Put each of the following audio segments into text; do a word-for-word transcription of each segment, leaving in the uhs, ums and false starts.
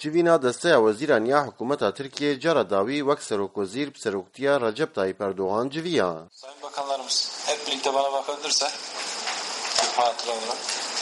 Civîna desteya wezîran ya hikûmeta Tirkiye cara dawî wek Serokwezîr bi seroktiya Recep Tayyip Erdoğan civiya. Sayın Bakanlarımız hep birlikte bana bakabilirse bir hatıra olarak.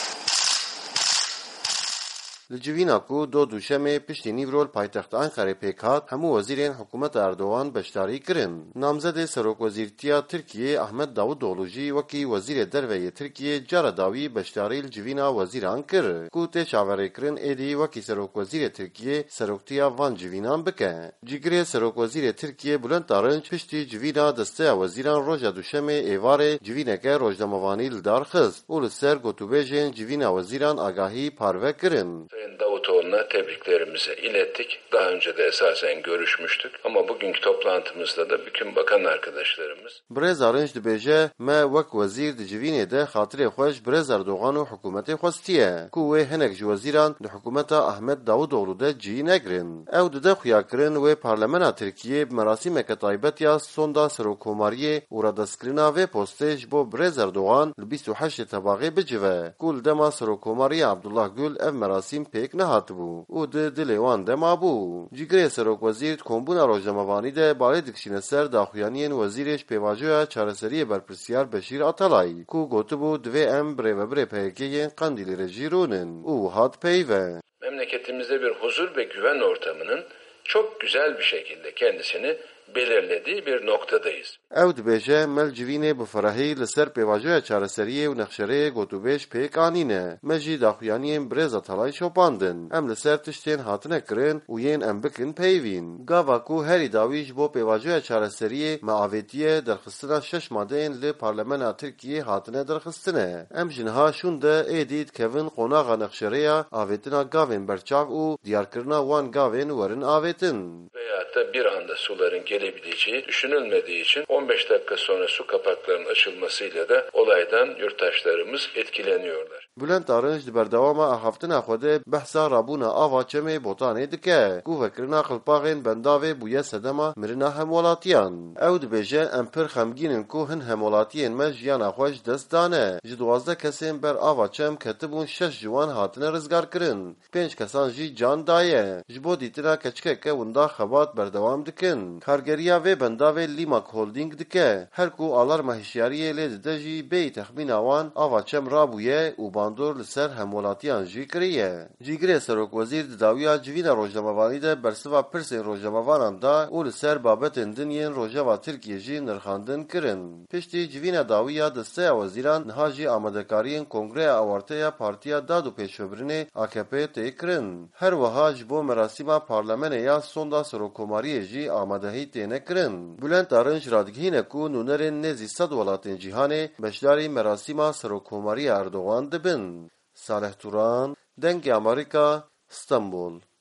Li civîna ku do duşemê piştî nîvrol paytexta Enqereyê pêk hat, hemû wezîrên hikûmeta Erdoğan beşdarî kirin. Namzedê Serokwezîrtiya Tirkiye Ahmed Davutoğlu jî wekî Wezîrê Derveyê Tirkiye cara dawî beşdarî li civîna wezîran kir ku tê çaverêkirin êdî wekî Serokwezîrê Tirkiye seroktiya van civînan bike. Cîgirê Serokwezîrê Tirkiye Bülent Arınç piştî civîna desteya wezîran roja duşemê êvarê civîneke rojnamevanî li dar xist û li ser gotûbêjên civîna wezîran agahî parve kirin. Sayın Davutoğlu'na tebriklerimizi ilettik. Daha önce de esasen görüşmüştük. Ama bugünkü toplantımızda da bütün bakan arkadaşlarımız Birêz Arınç dibêje me wek wezîr di civînê de xatirê xwe ji Birêz Erdoğan û hikûmetê xwestiye ku wê hinek ji wezîran di hikûmeta Ahmed Davutoğlu de cî negirin. Ew dide xuyakirin wê Parlamena Tirkiye bi merasîmeke taybet ya sonda serokkomariyê û radestkirina vê postê ji bo Birêz Erdoğan li bîst û heştê Tebaxê bicive ku li dema serokkomariya Abdullah Gül ev merasîm pêk nehatibû û di dilê wan de mabû. Cîgirê Serokwezîr kombûna rojnamevanî de balê dikişîne ser daxuyaniyên wezîrê ji pêvajoya çareseriyê berpirsiyar Beşîr Atalayî ku gotibû divê em bi rêvebirê P K K'yên Qandîlê re jî rûnin û hat peyve. Memleketimizde bir huzur ve güven ortamının çok güzel bir şekilde kendisini belirlediği bir noktadayız. Ew dibêje mel civînê bi ferehî li ser pêvajoya çareseriyê û nexşereyê gotûbêj pêk anîne. Me jî daxuyaniyên Birêz Atalayî şopandin. Em li ser tiştên hatine kirin û yên em bikin peyvîn. Gava ku herî dawî ji bo pêvajoya çareseriyê me avêtiye derxistina şeş madeyên li Parlamena Tirkiyê hatine derxistine. Em ji niha şûn de êdî dikevin qonaxa nexşereya avêtina gavên berçav û diyarkirina wan gavên werin avêtin. Veyahut da bir anda suların gelebileceği düşünülmediği için on beş dakika sonra su kapaklarının açılmasıyla da olaydan yurttaşlarımız etkileniyorlar. Bülent Arınç di berdewama axaftina xwe de behsa rabûna ava çemê botanê dike ku vekirina qilpaxên bendavê bûye sedema mirina hemwelatiyan. Ew dibêje em pir xemgînin ku hin hemwelatiyên me jiyana xwe ji dest dane. Ji duwazdeh kesên ber ava çem ketibûn şeş ji wan hatine rizgar kirin. Pênc kesan jî can daye. Ji bo dîtina keçikeke winda xebat berdewam dikin. Kargeriya vê bendavê Limak Holding dike. Her ku alarma hişyariyê lê dide jî bêyî texmîna wan ava çem rabûye û bandor li ser hemwelatiyan jî kiriye. Cîgirê Serokwezîr di dawiya civîna rojnamevanî de bersiva pirsên rojnamevanan da û li ser babetên din yên Rojava Tirkiye jî nirxandin kirin. Piştî civîna dawiya desteya wezîran niha jî amadekariyên Kongreya Awarteya Partiya Dad û Pêşvebirinê A K P tê kirin. Her wiha ji bo merasîma Parlemenê ya sonda serokkomariyê jî amadehî têne kirin. Bülent Arınç radigihîne ku nûnerên nêzî sed welatên cîhanê beşdarî merasîma serokkomariya Erdoğan dibin. Saleh Turan, Dengê Amerîka, İstanbul.